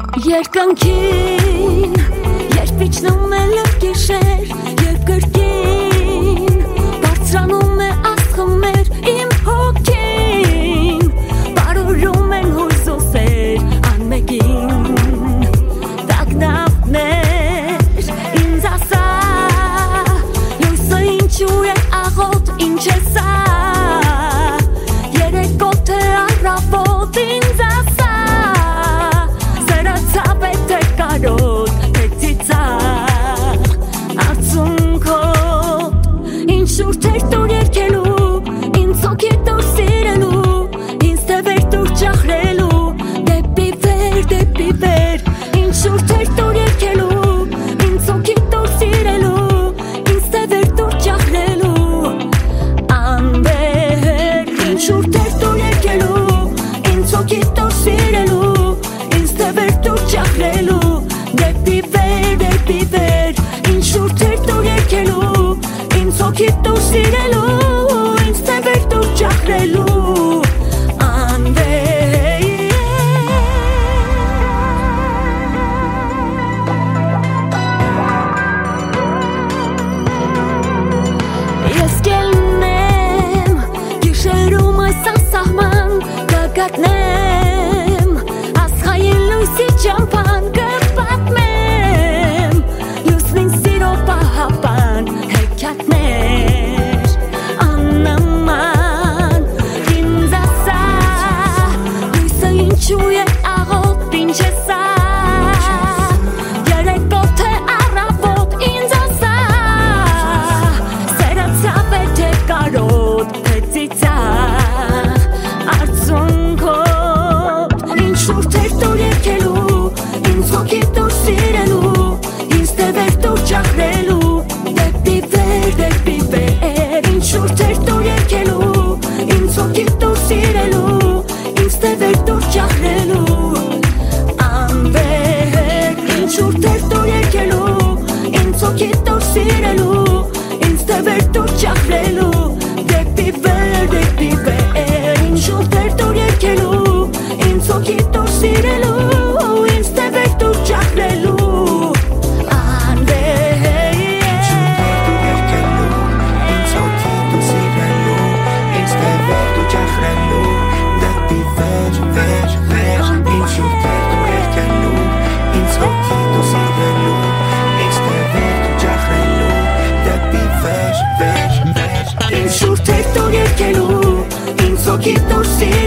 Երկնքին երբ իջնում է լավ գիշեր, երբ կրկին բարձրանում է աստղներ իմ հոգին, բարուրում են հույսոսեր անմեկին, տագնապներ ինձ ասա, լույսը ինչու է աղոտ, ինչ է սա, երեկո թե առավոտ ինձ ասա, Շուրթեր տոր երկելու, ինձ հոգի տոր սիրելու, ինձ թևեր տոր ճախրելու, դեպի վեր, ինձ շուրթեր տոր երկելու, ինձ հոգի տոր սիրելու, ինձ թևեր տոր ճախրելու, անվեր, ինձ շուրթեր տոր երկելու, ինձ հոգի տոր սիրելու, ինձ թևեր տոր ճախրելու, դեպի վեր, ինձ շուրթեր տոր երկելու, ինձ հոգի տոր սիրելու, ինձ թևեր տոր ճախրելու, անվեր Ես կելնեմ գիշերում այս ասահման կգատնեմ ասխային լույսի ճամփան կպատմեմ լուսնին սիրո պահապան հեքիաթներ աննման ինձ ասա լույսը ինչու է աղոտ ինչ է սա երեկո թե առավոտ ինձ ասա սերացավ է թե կարոտ թե ծիծաղ արցունքոտ ինչ շուրթեր տոր երկելու ինձ հոգի տոր սիրելու ինձ թևեր տոր ճախրելու դեպի վեր ինձ շուրթեր տոր երկելու ինձ հոգի տոր սիրելու ինձ թևեր տոր ճախրելու անվեր ինձ շուրթեր տոր երկելու ինձ հոգի տոր սիրելու ինձ թևեր տոր ճախրելու դեպի վեր ինձ շուրթեր տոր երկելու ինձ հոգի տոր սիրելու ինձ թևեր տոր ճախրելու Շուրթեր տոր երկելու, ինձ հոգի տոր սիրելու